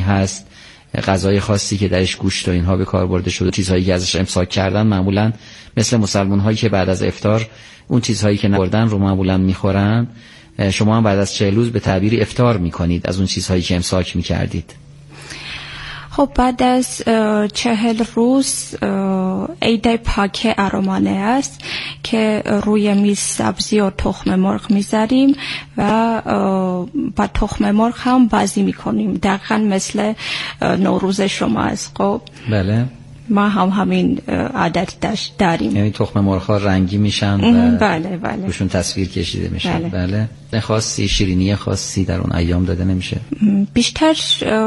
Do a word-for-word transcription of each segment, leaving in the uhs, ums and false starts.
هست، غذای خاصی که درش گوشت و اینها به کار برده شده، چیزهایی که ازش امساک کردن، معمولا مثل مسلمان هایی که بعد از افطار اون چیزهایی که نخوردن رو معمولا میخورن، شما هم بعد از چهل روز به تعبیری افطار میکنید از اون چیزهایی که امساک میکردید. خب بعد از چهل روز عید پاک ارامنه است که روی میز سبزی و تخم مرغ میذاریم و با تخم مرغ هم بازی میکنیم، دقیقا مثل نوروز شما است. خب بله، ما هم همین عادت داریم. یعنی تخم مرغ ها رنگی میشن و بله بله روشون تصویر کشیده میشن. بله, بله. نه خاصی شیرینی خاصی در اون ایام داده نمیشه؟ بیشتر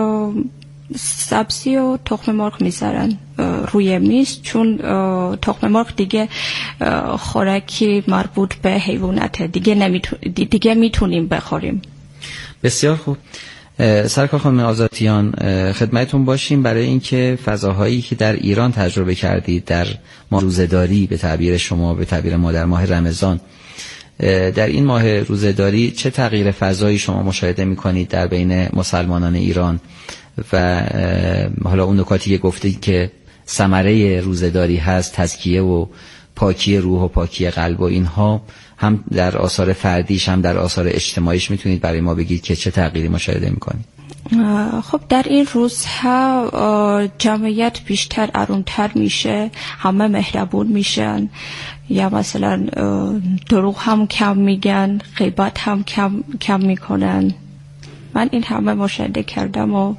سبزی و تخم مرغ میذارن روی میز، چون تخم مرغ دیگه خوراکی مربوط به حیوانات، دیگه نمیتون دیگه میتونیم بخوریم. بسیار خوب. سرکار خانم آزاتیان، خدمتتون باشیم برای اینکه فضاهایی که در ایران تجربه کردید در ماه روزه‌داری، به تعبیر شما، به تعبیر ما در ماه رمضان، در این ماه روزه‌داری چه تغییر فضایی شما مشاهده می‌کنید در بین مسلمانان ایران و حالا اون نکاتی که گفتید که ثمره روزه‌داری هست، تزکیه و پاکی روح و پاکی قلب و اینها، هم در آثار فردیش هم در آثار اجتماعیش میتونید برای ما بگید که چه تغییری مشاهده میکنید؟ خب در این روزها جمعیت بیشتر آرومتر میشه، همه مهربون میشن، یا مثلا دروغ هم کم میگن، غیبت هم کم کم میکنن. من این همه مشاهده کردم و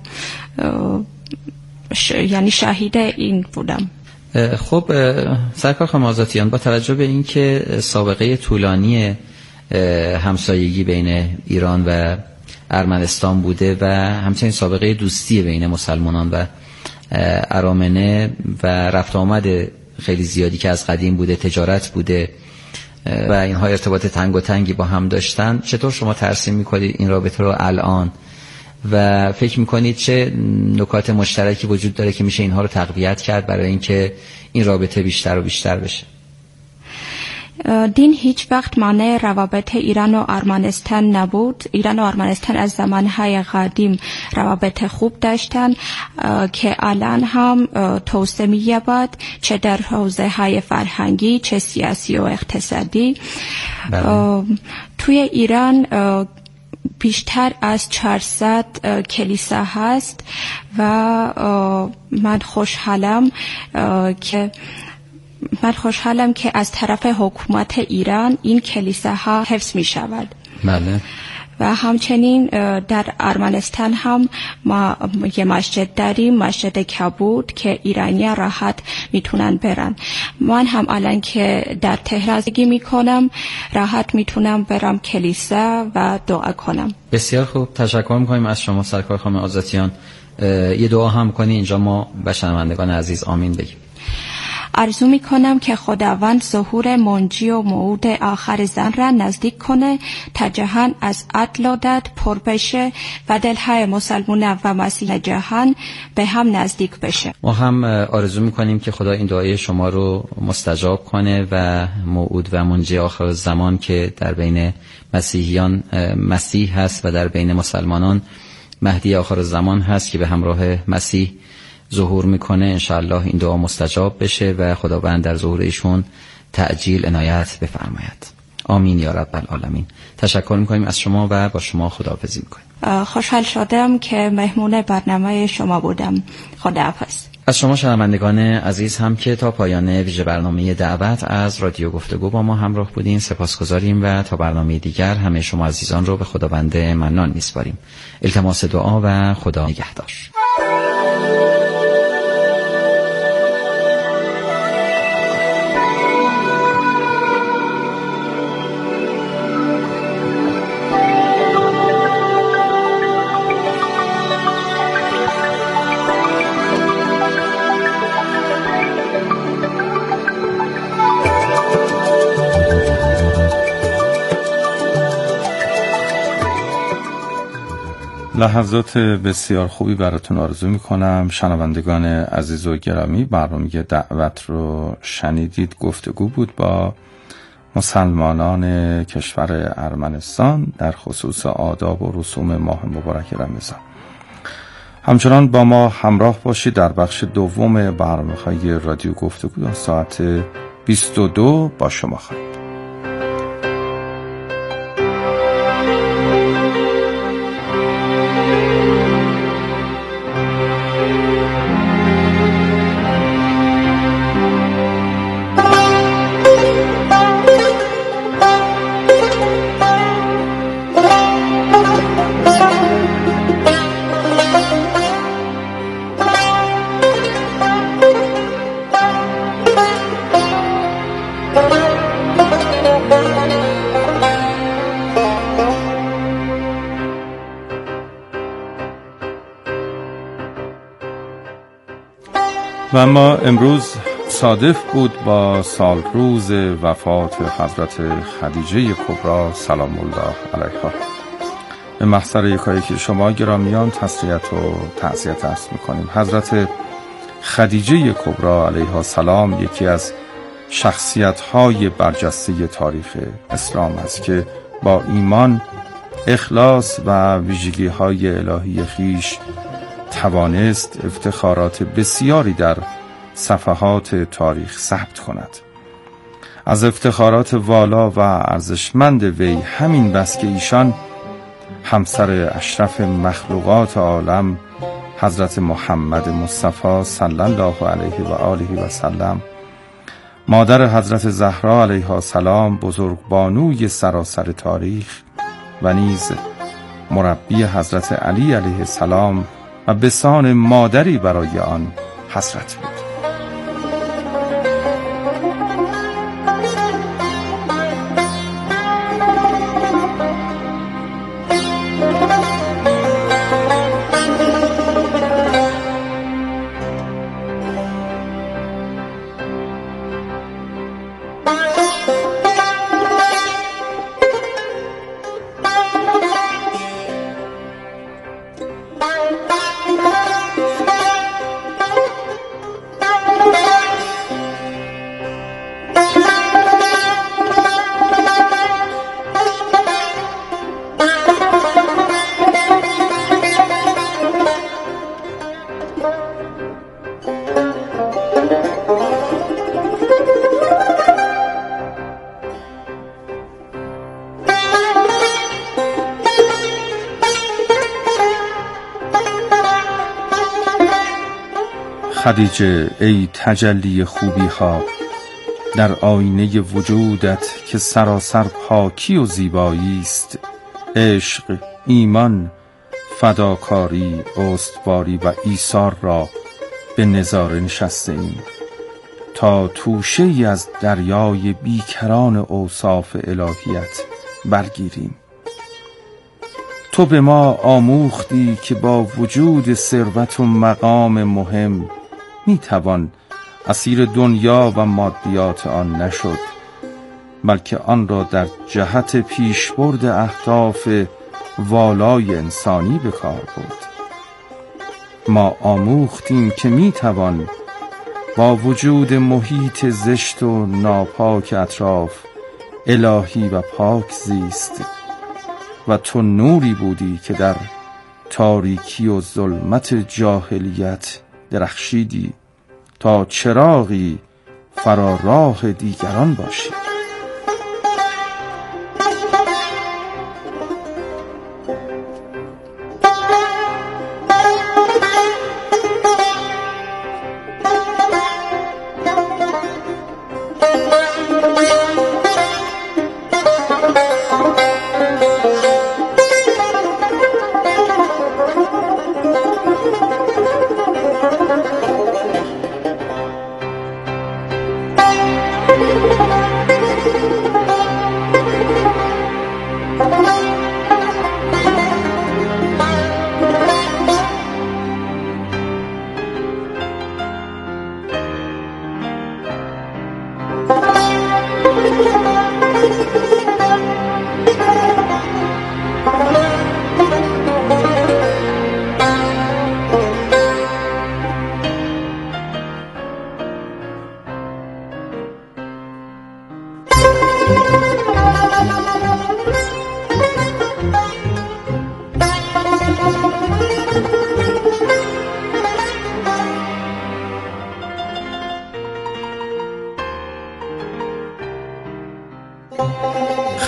ش... یعنی شاهد این بودم. خب سرکار خانم آزاتیان، با توجه به اینکه سابقه طولانی همسایگی بین ایران و ارمنستان بوده و همچنین سابقه دوستی بین مسلمانان و ارامنه و رفت آمد خیلی زیادی که از قدیم بوده، تجارت بوده و اینها ارتباط تنگ و تنگی با هم داشتن، چطور شما ترسیم میکنید این رابطه رو الان و فکر میکنید چه نکات مشترکی وجود داره که میشه اینها رو تقویت کرد برای اینکه این رابطه بیشتر و بیشتر بشه؟ دین هیچ وقت مانع روابط ایران و ارمنستان نبود. ایران و ارمنستان از زمانهای قدیم روابط خوب داشتن که الان هم توسعه می‌یابد، چه در حوزه‌های فرهنگی چه سیاسی و اقتصادی. بله. توی ایران بیشتر از چهارصد کلیسا هست و من خوشحالم که من خوشحالم که از طرف حکومت ایران این کلیساها حفظ می شود. بله. و همچنین در ارمنستان هم ما یه مسجد داریم، مسجد کبود که ایرانی‌ها راحت میتونن برن. من هم الان که در تهران زندگی میکنم راحت میتونم برم کلیسا و دعا کنم. بسیار خوب، تشکر میکنیم از شما سرکار خانم آزاتیان. یه دعا هم کنی اینجا ما به شنوندگان عزیز آمین بگیم. آرزو می کنم که خداوند ظهور منجی و موعود آخر زن را نزدیک کنه تا جهان از عدل و داد پر بشه و دلهای مسلمان و مسیح جهان به هم نزدیک بشه. ما هم آرزو می کنیم که خدا این دعای شما رو مستجاب کنه و موعود و منجی آخر زمان که در بین مسیحیان مسیح هست و در بین مسلمانان مهدی آخر زمان هست که به همراه مسیح ظهور میکنه، انشاءالله این دعا مستجاب بشه و خداوند در ظهور ایشون تعجیل عنایت بفرماید. آمین یا رب العالمین. تشکر میکنیم از شما و با شما خداحافظی میکنیم. خوشحال شدم که مهمون برنامه شما بودم. خداحافظ. از شما شنوندگان عزیز هم که تا پایان ویژه برنامه دعوت از رادیو گفتگو با ما همراه بودین سپاسگزاریم و تا برنامه دیگر همه شما عزیزان رو به خداوند منان میسپاریم. التماس دعا و خدا نگهدار. لحظات بسیار خوبی براتون آرزو میکنم. شنوندگان عزیز و گرامی، برنامه دعوت رو شنیدید. گفتگو بود با مسلمانان کشور ارمنستان در خصوص آداب و رسوم ماه مبارک رمضان. همچنان با ما همراه باشید در بخش دوم برنامه‌های رادیو گفتگو ساعت بیست و دو با شما خواهیم. و اما امروز صادف بود با سال روز وفات حضرت خدیجه کبری سلام الله علیها. به محضر یکایک شما گرامیان تسلیت و تعزیت عرض می‌کنیم. حضرت خدیجه کبری علیها السلام یکی از شخصیت‌های برجسته تاریخ اسلام است که با ایمان، اخلاص و ویژگی‌های الهی خویش توانست افتخارات بسیاری در صفحات تاریخ ثبت کند. از افتخارات والا و ارزشمند وی همین بس که ایشان همسر اشرف مخلوقات عالم حضرت محمد مصطفی صلی الله علیه و آله و سلم، مادر حضرت زهرا علیها السلام بزرگبانوی سراسر تاریخ و نیز مربی حضرت علی علیه السلام و بسان مادری برای آن حضرت بود. خدیجه ای تجلی خوبی ها در آینه وجودت که سراسر پاکی و زیبایی است، عشق، ایمان، فداکاری، استواری و ایثار را به نظاره نشسته ایم تا توشه ای از دریای بیکران اوصاف الهیت برگیریم. تو به ما آموختی که با وجود ثروت و مقام مهم می توان اسیر دنیا و مادیات آن نشد، بلکه آن را در جهت پیشبرد اهداف والای انسانی به کار برد. ما آموختیم که می توان با وجود محیط زشت و ناپاک اطراف الهی و پاک زیست و تو نوری بودی که در تاریکی و ظلمت جاهلیت درخشیدی تا چراغی فرا راه دیگران باشی. Thank you.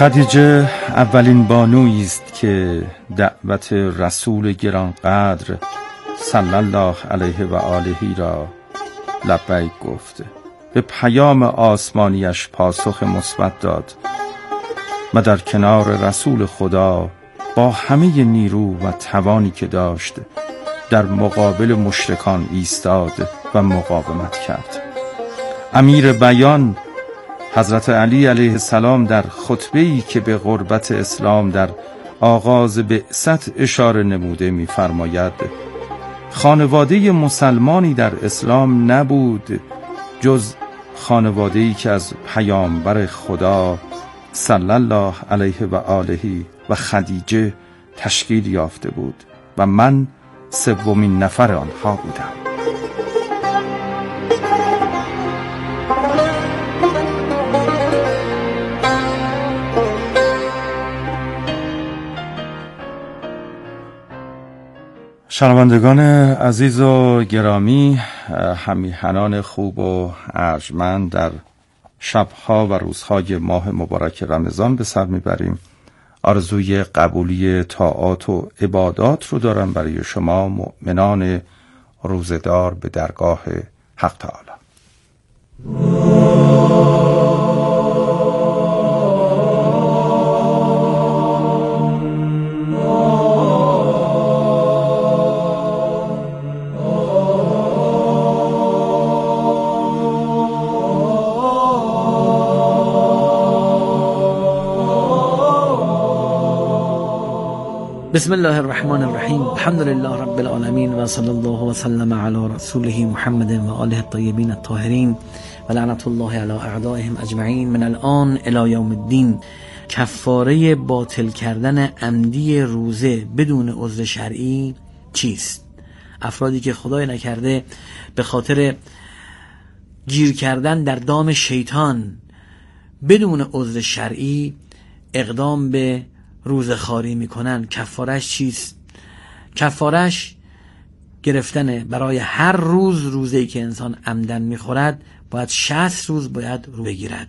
خدیجه اولین بانویی است که دعوت رسول گرانقدر صلی الله علیه و آله را لبیک گفت. به پیام آسمانیش پاسخ مثبت داد و در کنار رسول خدا با همه نیرو و توانی که داشت در مقابل مشرکان ایستاد و مقاومت کرد. امیر بیان حضرت علی علیه السلام در خطبه‌ای که به غربت اسلام در آغاز بعثت اشاره نموده می‌فرماید خانواده مسلمانی در اسلام نبود جز خانواده‌ای که از پیامبر خدا صلی الله علیه و آله و خدیجه تشکیل یافته بود و من سومین نفر آنها بودم. شنوندگان عزیز و گرامی، همیهنان خوب و ارجمند، در شبها و روزهای ماه مبارک رمضان به سر میبریم. آرزوی قبولی طاعات و عبادات رو دارم برای شما مؤمنان روزدار به درگاه حق تعالی. بسم الله الرحمن الرحیم. الحمد لله رب العالمین و صلی الله و سلم علی رسوله محمد و آله الطیبین الطاهرین و لعنت الله علی اعدائهم اجمعین من الان الی یوم الدین. کفاره باطل کردن عمدی روزه بدون عذر شرعی چیست؟ افرادی که خدای نکرده به خاطر گیر کردن در دام شیطان بدون عذر شرعی اقدام به روزه خواری میکنن، کفارش چیست؟ کفارش گرفتن برای هر روز روزه‌ای که انسان عمدن میخورد باید شصت روز باید رو بگیرد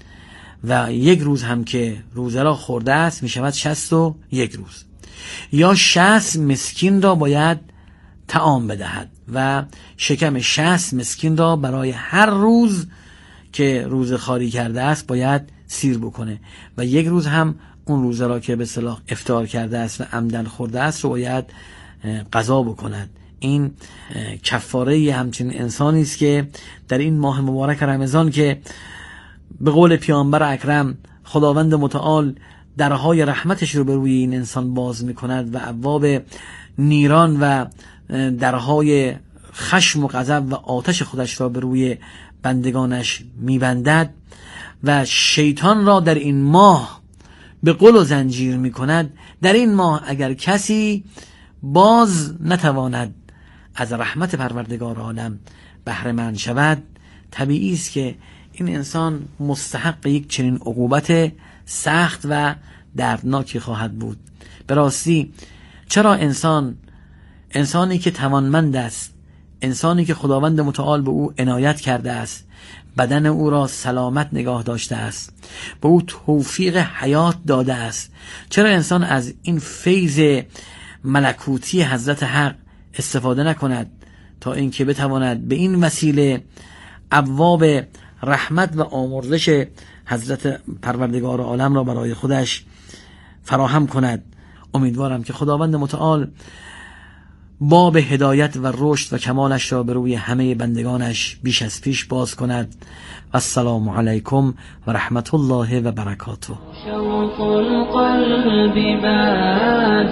و یک روز هم که روزه را خورده است میشود شصت و یک روز، یا شصت مسکین را باید طعام بدهد و شکم شصت مسکین را برای هر روز که روزه خواری کرده است باید سیر بکنه و یک روز هم اون روزه را که به اصطلاح افطار کرده است و عمدن خورده است رو باید قضا بکند. این کفاره همچنین انسانی است که در این ماه مبارک رمضان که به قول پیامبر اکرم خداوند متعال درهای رحمتش رو به روی این انسان باز میکند و ابواب نیران و درهای خشم و غضب و آتش خودش را به روی بندگانش میبندد و شیطان را در این ماه به قل و زنجیر می کند. در این ماه اگر کسی باز نتواند از رحمت پروردگار عالم بهره مند شود، طبیعی است که این انسان مستحق یک چنین عقوبت سخت و دردناکی خواهد بود. به راستی چرا انسان انسانی که توانمند است، انسانی که خداوند متعال به او عنایت کرده است، بدن او را سلامت نگاه داشته است، به او توفیق حیات داده است، چرا انسان از این فیض ملکوتی حضرت حق استفاده نکند تا اینکه بتواند به این وسیله ابواب رحمت و آمرزش حضرت پروردگار عالم را برای خودش فراهم کند؟ امیدوارم که خداوند متعال باب هدایت و رشد و کمالش را به روی همه بندگانش بیش از پیش باز کند. و السلام علیکم و رحمت الله و برکاته. شوق القلب باد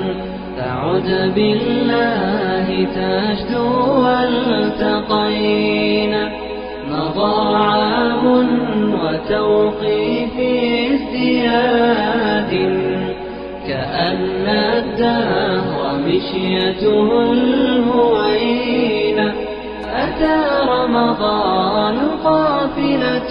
تعد بالله تجدو والتقينا مضى عام وتوقيف ازدياد كأن الدهر مشيته الهوينة أتى رمضان قافلة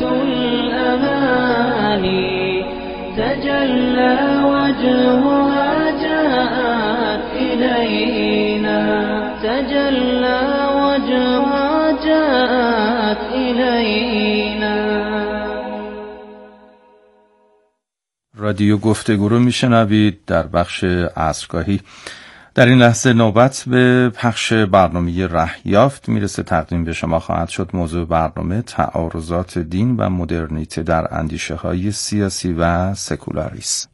الأماني تجلى وجهها جاءت إلينا تجلى وجهها جاءت إلينا. رادیو گفتگو رو میشنوید در بخش عصرگاهی. در این لحظه نوبت به پخش برنامه رهیافت میرسه. تقدیم به شما خواهد شد. موضوع برنامه تعارضات دین و مدرنیته در اندیشه های سیاسی و سکولاریسم.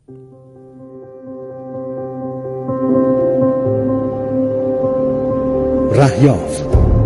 رهیافت.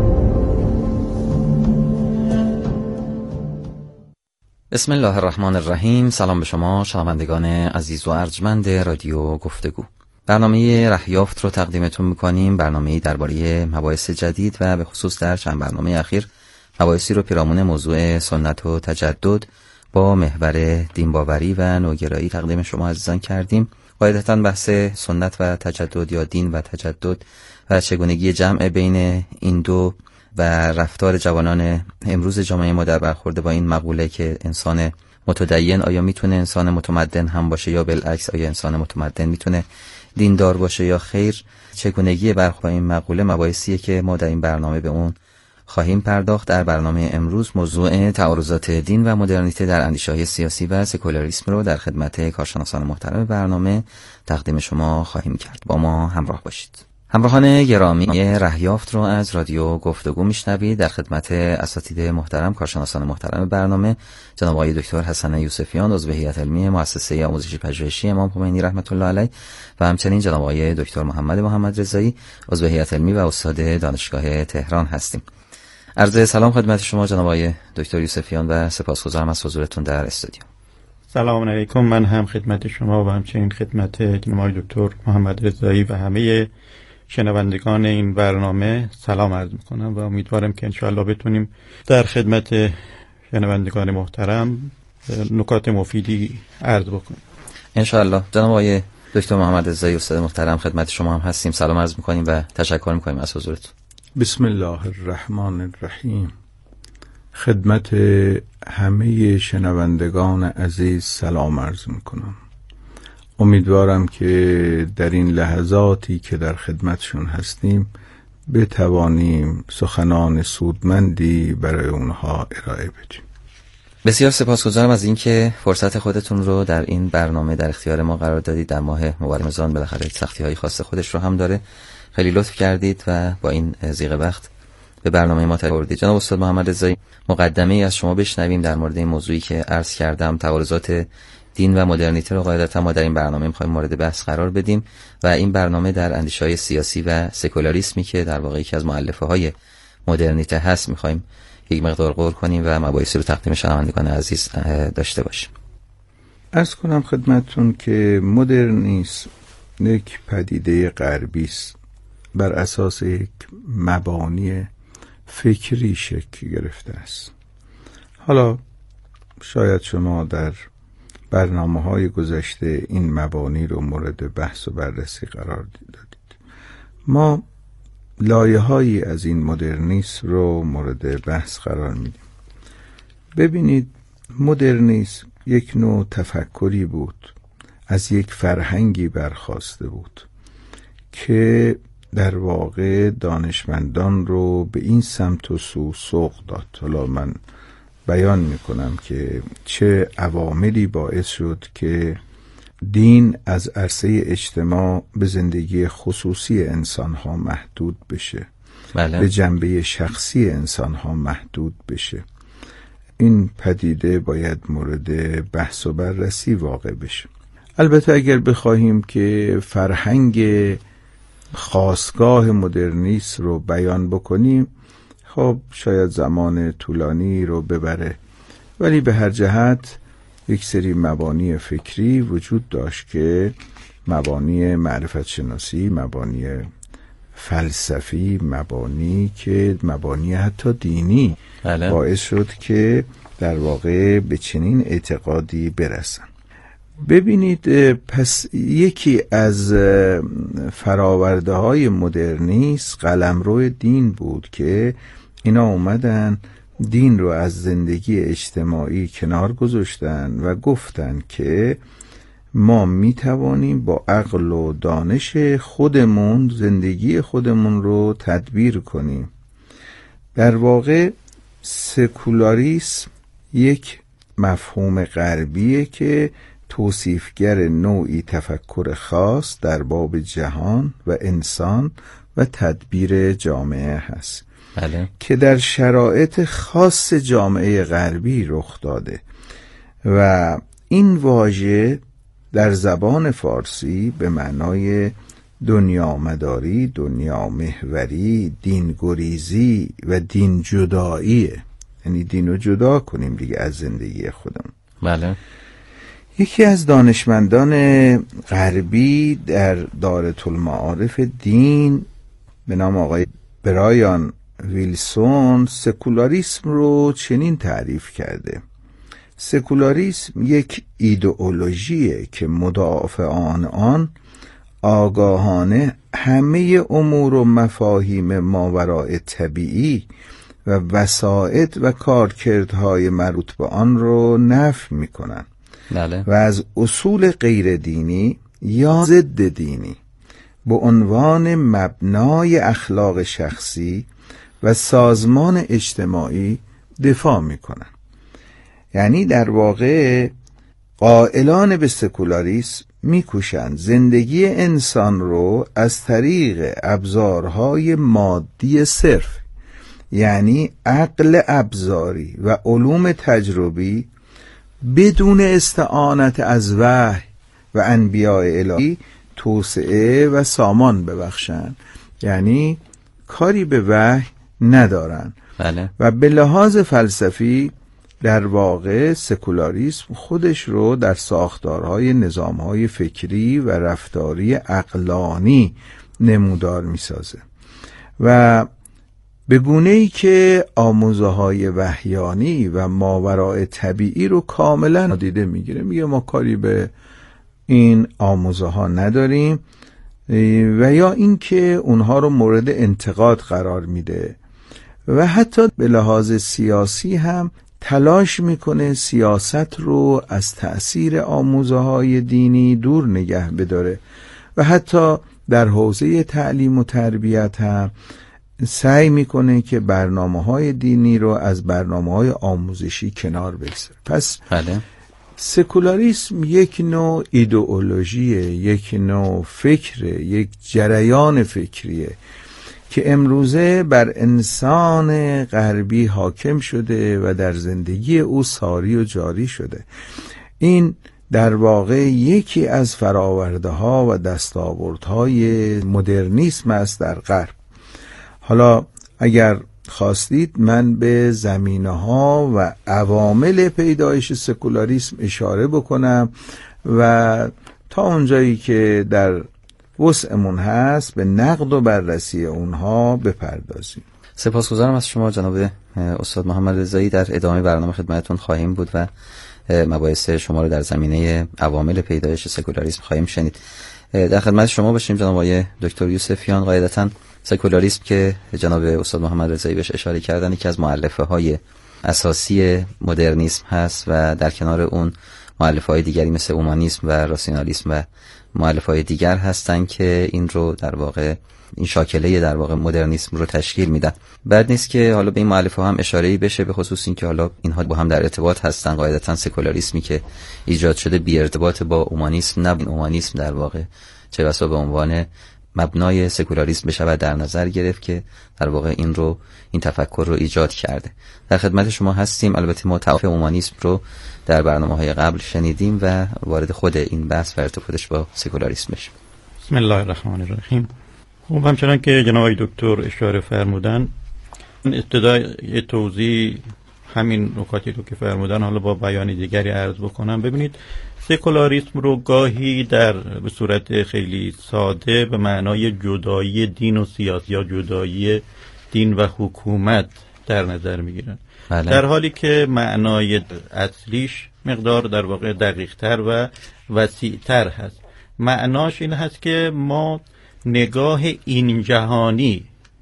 بسم الله الرحمن الرحیم. سلام به شما شنوندگان عزیز و ارجمند رادیو گفتگو. برنامه رهیافت رو تقدیمتون میکنیم. برنامه‌ای درباره مباحث جدید و به خصوص در چند برنامه اخیر مباحثی رو پیرامون موضوع سنت و تجدد با محور دینباوری و نوگرایی تقدیم شما عزیزان کردیم. قاعدتاً بحث سنت و تجدد یا دین و تجدد و چگونگی جمع بین این دو و رفتار جوانان امروز جامعه ما در برخورد با این مقوله که انسان متدین آیا میتونه انسان متمدن هم باشه یا بالعکس آیا انسان متمدن میتونه دیندار باشه یا خیر، چگونگی برخورد با این مقوله مباحثیه که ما در این برنامه به اون خواهیم پرداخت. در برنامه امروز موضوع تعارضات دین و مدرنیته در اندیشه‌های سیاسی و سکولاریسم رو در خدمت کارشناسان محترم برنامه تقدیم شما خواهیم کرد. با ما همراه باشید. همراهان گرامی، رهیافت رو از رادیو گفتگو میشنوید. در خدمت اساتید محترم، کارشناسان محترم برنامه، جناب آقای دکتر حسن یوسفیان، عضو هیئت علمی مؤسسه آموزشی پژوهشی امام خمینی رحمت الله علیه، و همچنین جناب آقای دکتر محمد محمد رضایی، عضو هیئت علمی و استاد دانشگاه تهران هستیم. عرض سلام خدمت شما جناب آقای دکتر یوسفیان و سپاسگزارم از حضورتون در استودیو. سلام علیکم. من هم خدمت شما و همچنین خدمت جناب آقای دکتر محمد رضایی و همه شنوندگان این برنامه سلام عرض میکنم و امیدوارم که انشاءالله بتونیم در خدمت شنوندگان محترم نکات مفیدی عرض بکنیم انشاءالله. جناب آقای دکتر محمد رضایی استاد محترم خدمت شما هم هستیم. سلام عرض میکنیم و تشکر میکنیم از حضورتون. بسم الله الرحمن الرحیم. خدمت همه شنوندگان عزیز سلام عرض میکنم. امیدوارم که در این لحظاتی که در خدمتشون هستیم بتوانیم سخنان سودمندی برای اونها ارائه بدیم. بسیار سپاسگزارم از اینکه فرصت خودتون رو در این برنامه در اختیار ما قرار دادید. در ماه مبارک رمضان بالاخره سختی‌های خاص خودش رو هم داره. خیلی لطف کردید و با این ضیق وقت به برنامه ما تشریف جناب استاد محمد رضایی، مقدمه‌ای از شما بشنویم در مورد این موضوعی که عرض کردم، تعارضات دین و مدرنیته رو قاعدتا ما در این برنامه می‌خوایم مورد بحث قرار بدیم و این برنامه در اندیشه‌های سیاسی و سکولاریسمی که در واقع یکی از مؤلفه‌های مدرنیته هست می‌خوایم یک مقدار غور کنیم و مباحثی رو تقدیم شنوندگان عزیز داشته باشیم. عرض کنم خدمتتون که مدرنیسم یک پدیده غربی است، بر اساس یک مبانی فکری شکل گرفته است. حالا شاید شما در برنامه‌های گذشته این مبانی رو مورد بحث و بررسی قرار دادید. ما لایه‌هایی از این مدرنیسم رو مورد بحث قرار میدیم. ببینید، مدرنیسم یک نوع تفکری بود، از یک فرهنگی برخاسته بود که در واقع دانشمندان رو به این سمت و سو سوق داد. حالا من بیان میکنم که چه عواملی باعث شد که دین از عرصه اجتماع به زندگی خصوصی انسانها محدود بشه، بله. به جنبه شخصی انسانها محدود بشه. این پدیده باید مورد بحث و بررسی واقع بشه. البته اگر بخواهیم که فرهنگ خاستگاه مدرنیسم رو بیان بکنیم، خب شاید زمان طولانی رو ببره، ولی به هر جهت یک سری مبانی فکری وجود داشت که مبانی معرفت شناسی، مبانی فلسفی، مبانی که مبانی حتی دینی بله. باعث شد که در واقع به چنین اعتقادی برسن. ببینید، پس یکی از فراورده های مدرنیسم قلمرو دین بود که اینا اومدن دین رو از زندگی اجتماعی کنار گذاشتن و گفتن که ما می توانیم با عقل و دانش خودمون زندگی خودمون رو تدبیر کنیم. در واقع سکولاریسم یک مفهوم غربیه که توصیفگر نوعی تفکر خاص در باب جهان و انسان و تدبیر جامعه هست بله. که در شرایط خاص جامعه غربی رخ داده و این واژه در زبان فارسی به معنای دنیا مداری، دنیا محوری، دین گریزی و دین جداییه، یعنی دین رو جدا کنیم دیگه از زندگی خودمون. بله. یکی از دانشمندان غربی در دارالمعارف دین به نام آقای برایان ویلسون سکولاریسم رو چنین تعریف کرده: سکولاریسم یک ایدئولوژیه که مدافعان آن آگاهانه همه امور و مفاهیم ماوراء طبیعی و وسائط و کارکردهای مربوط به آن رو نفی میکنن بله. و از اصول غیر دینی یا ضد دینی به عنوان مبنای اخلاق شخصی و سازمان اجتماعی دفاع میکنن. یعنی در واقع قائلان به سکولاریسم میکوشند زندگی انسان رو از طریق ابزارهای مادی صرف، یعنی عقل ابزاری و علوم تجربی بدون استعانت از وحی و انبیاء الهی توسعه و سامان ببخشند، یعنی کاری به وحی ندارن. بله. و به لحاظ فلسفی در واقع سکولاریسم خودش رو در ساختارهای نظامهای فکری و رفتاری عقلانی نمودار میسازه و به گونه‌ای که آموزه‌های وحیانی و ماوراء طبیعی رو کاملا نادیده میگیره. میگه ما کاری به این آموزه‌ها نداریم و یا اینکه اونها رو مورد انتقاد قرار میده و حتی به لحاظ سیاسی هم تلاش میکنه سیاست رو از تأثیر آموزه‌های دینی دور نگه بداره و حتی در حوزه تعلیم و تربیت هم سعی میکنه که برنامه‌های دینی رو از برنامه‌های آموزشی کنار بگذاره. پس بله. سکولاریسم یک نوع ایدئولوژیه، یک نوع فکره، یک جریان فکریه که امروزه بر انسان غربی حاکم شده و در زندگی او ساری و جاری شده. این در واقع یکی از فراورده ها و دستاوردهای مدرنیسم است در غرب. حالا اگر خواستید من به زمینه ها و عوامل پیدایش سکولاریسم اشاره بکنم و تا اونجایی که در وسعمون هست به نقد و بررسی اونها بپردازیم. سپاسگزارم از شما جناب استاد محمد رضایی. در ادامه برنامه خدمتتون خواهیم بود و مباحث شما رو در زمینه عوامل پیدایش سکولاریسم خواهیم شنید. در خدمت شما باشیم جناب آقای دکتر یوسفیان. قاعدتاً سکولاریسم که جناب استاد محمد رضایی بهش اشاره کردن یکی از مؤلفه های اساسی مدرنیسم هست و در کنار اون مؤلفه های دیگری مثل اومانیسم و راسیونالیسم و مؤلفه های دیگر هستن که این رو در واقع این شاکله در واقع مدرنیسم رو تشکیل میدن. بعد نیست که حالا به این مؤلفه هم اشاره‌ای بشه، به خصوص این که حالا اینها با هم در ارتباط هستن. قاعدتاً سکولاریسمی که ایجاد شده بی ارتباط با اومانیسم نه، اومانیسم در واقع چه بسا به عنوان مبنای سکولاریسم بشه در نظر گرفت که در واقع این رو این تفکر رو ایجاد کرده. در خدمت شما هستیم. البته ما تعریف اومانیسم رو در برنامه‌های قبل شنیدیم و وارد خود این بحث و ارتباطش با سکولاریسم بشیم. بسم الله الرحمن الرحیم. خب همچنان که جناب دکتر اشاره فرمودن، ابتدای توضیح همین نکاتی رو که فرمودن حالا با بیان دیگری عرض بکنم. ببینید سکولاریسم رو گاهی در به صورت خیلی ساده به معنای جدایی دین و سیاست یا جدایی دین و حکومت در نظر میگیرن، بله. در حالی که معنای اصلیش مقدار در واقع دقیق‌تر و وسیع‌تر هست. معناش این هست که ما نگاه این جهانی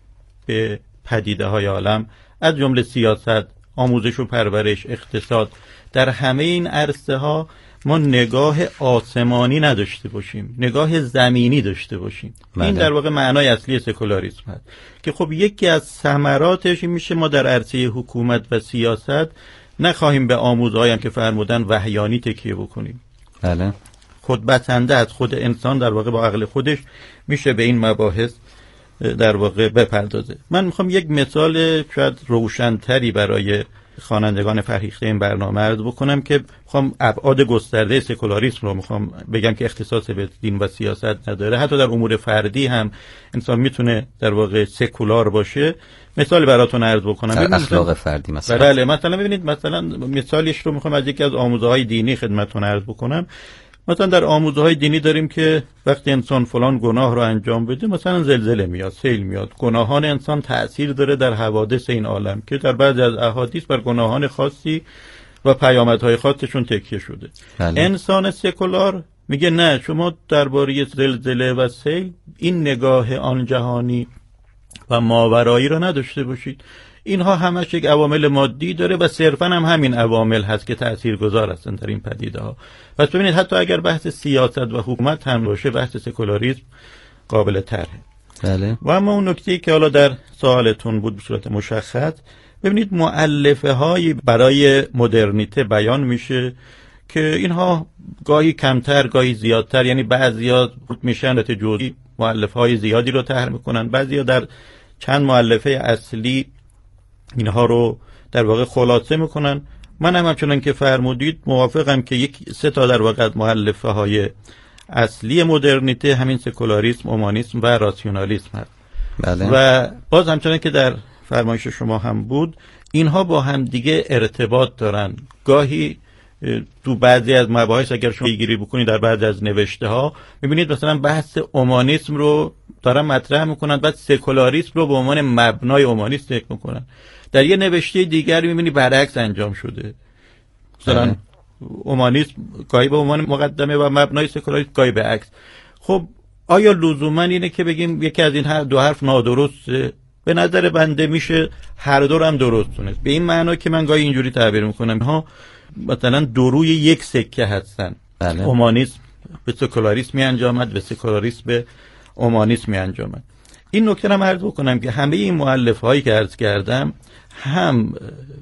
به پدیده های عالم از جمله سیاست، آموزش و پرورش، اقتصاد، در همه این عرصه ها ما نگاه آسمانی نداشته باشیم، نگاه زمینی داشته باشیم. بله. این در واقع معنای اصلی سکولاریسم هست که خب یکی از ثمراتش این میشه ما در عرصه حکومت و سیاست نخواهیم به آموزهایم که فرمودن وحیانی تکیه بکنیم. بله. خود بسنده از خود انسان در واقع با عقل خودش میشه به این مباحث در واقع بپردازه. من میخوام یک مثال شاید روشنتری برای خوانندگان فرهیخته این برنامه عرض بکنم که میخوام ابعاد گسترده سکولاریسم رو میخوام بگم که اختصاص به دین و سیاست نداره. حتی در امور فردی هم انسان میتونه در واقع سکولار باشه. مثال براتون عرض بکنم. در اخلاق فردی مثلا. بله، مثلا ببینید، مثلا مثالیش رو میخوام از یکی از آموزه‌های دینی خدمتتون عرض بکنم. مثلا در آموزه‌های دینی داریم که وقتی انسان فلان گناه رو انجام بده، مثلا زلزله میاد، سیل میاد. گناهان انسان تأثیر داره در حوادث این عالم که در بعضی از احادیث بر گناهان خاصی و پیامدهای خاصشون تکیه شده. بله. انسان سکولار میگه نه، شما درباره زلزله و سیل این نگاه آن جهانی و ماورایی رو نداشته باشید. اینها همش یک عوامل مادی داره و صرفا هم همین عوامل هست که تاثیرگذار هستن در این پدیده ها. پس ببینید حتی اگر بحث سیاست و حکومت هم باشه، بحث سکولاریسم قابل طرحه. بله. و اما اون نکته‌ای که حالا در سوالتون بود به صورت مشخص، ببینید مؤلفه هایی برای مدرنیته بیان میشه که اینها گاهی کمتر گاهی زیادتر، یعنی بعضیا میشن رت جزئی مؤلفه های زیادی رو طرح میکنن، بعضیا در چند مؤلفه اصلی اینها رو در واقع خلاصه میکنن. من هم همچنان که فرمودید موافقم که یک سه تا در واقع مؤلفه های اصلی مدرنیته همین سکولاریسم، اومانیسم و راسیونالیسم هست. بله. و باز همچنان که در فرمایش شما هم بود، اینها با هم دیگه ارتباط دارن. گاهی تو بعضی از مباحث اگر شما پیگیری بکنید در بعضی از نوشته ها میبینید مثلا بحث اومانیسم رو دارن مطرح میکنن، بعد سکولاریسم رو به عنوان مبنای اومانیسم ذکر میکنن. در یه نوشته دیگر میبینی برعکس انجام شده. مثلا اومانیسم گاهی به عنوان مقدمه و مبنای سکولاریسم گاهی به عکس. خب آیا لزوما اینه که بگیم یکی از این دو حرف نادرسته؟ به نظر بنده میشه هر دو هم درست دونست. به این معنا که من گاهی اینجوری تعبیر میکنم ها مثلا دو روی یک سکه هستن. بله. اومانیسم به سکولاریسم می انجامد و سکولاریسم به اومانیسم می انجامد. این نکته رو عرض بکنم که همه این مؤلفه هایی که عرض کردم هم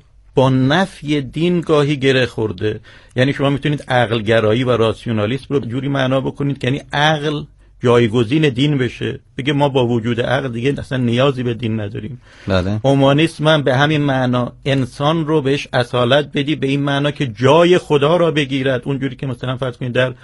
با نفی دین گاهی گره خورده. یعنی شما میتونید عقل گرایی و راسیونالیسم رو جوری معنا بکنید که یعنی عقل جایگزین دین بشه، بگه ما با وجود عقل دیگه اصلا نیازی به دین نداریم. بله. اومانیسم هم به همین معنا انسان رو بهش اصالت بدی، به این معنا که جای خدا را بگیرد، اونجوری که مثلا فرض کنید در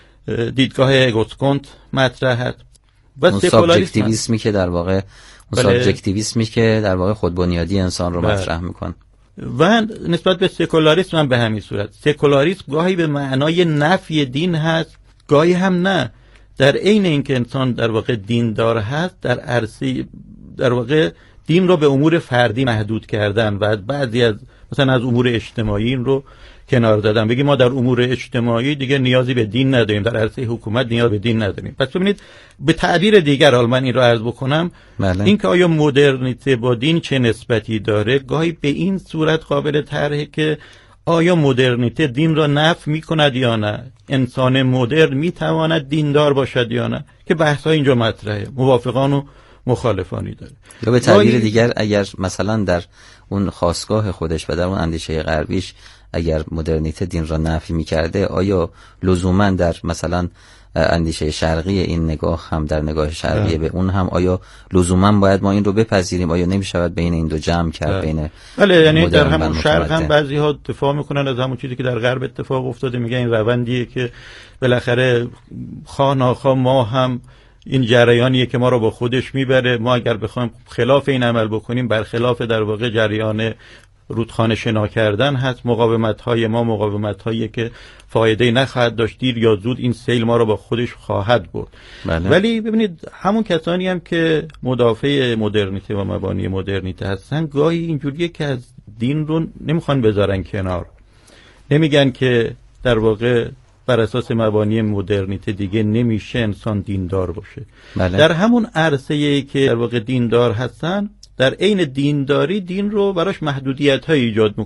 دیدگاه اگوسکونت مطرح هست. و سابجکتیویسمی که در واقع اون بله. سابجکتیویسمی که در واقع خودبنیادی انسان رو بله. مطرح میکن. و نسبت به سکولاریسم هم به همین صورت. سکولاریسم گاهی به معنای نفی دین هست، گاهی هم نه. در عین اینکه انسان در واقع دیندار هست، در عرصه در واقع دین رو به امور فردی محدود کردن و بعضی از مثلا از امور اجتماعی این رو کنار دادن. بگیم ما در امور اجتماعی دیگه نیازی به دین نداریم، در عرصه حکومت نیاز به دین نداریم. پس ببینید به تعبیر دیگر، حالا من این رو عرض بکنم، این که آیا مدرنیته با دین چه نسبتی داره، گاهی به این صورت قابل طرحه که آیا مدرنیته دین را نفی میکند یا نه؟ انسان مدرن میتواند دیندار باشد یا نه؟ که بحث ها اینجا مطرحه، موافقان و مخالفانی داره. یا به تعبیر دیگر اگر مثلا در اون خاستگاه خودش و در اون اندیشه غربیش اگر مدرنیته دین را نفی میکرده، آیا لزوما در مثلا اندیشه شرقی این نگاه هم در نگاه شرقی به اون هم آیا لزوما باید ما این رو بپذیریم؟ آیا نمیشود بین این دو جمع کرد؟ بین بله، یعنی در همون شرق هم بعضی ها دفاع میکنن از همون چیزی که در غرب اتفاق افتاده، میگن این روندیه که بالاخره خواه ناخواه ما هم این جریانیه که ما رو با خودش میبره. ما اگر بخوایم خلاف این عمل بکنیم، برخلاف در واقع جریان رودخانه شنا کردن هست. مقاومت های ما مقاومت هایی که فایده نخواهد داشت، دیر یا زود این سیل ما رو با خودش خواهد برد. بله. ولی ببینید همون کسانی هم که مدافع مدرنیته و مبانی مدرنیته هستن، گاهی اینجوریه که از دین رو نمیخوان بذارن کنار، نمیگن که در واقع بر اساس مبانی مدرنیته دیگه نمیشه انسان دیندار باشه. بله. در همون عرصه‌ای که در واقع دیندار هستن، در عین دینداری دین رو براش محدودیت‌های ایجاد می‌کنه.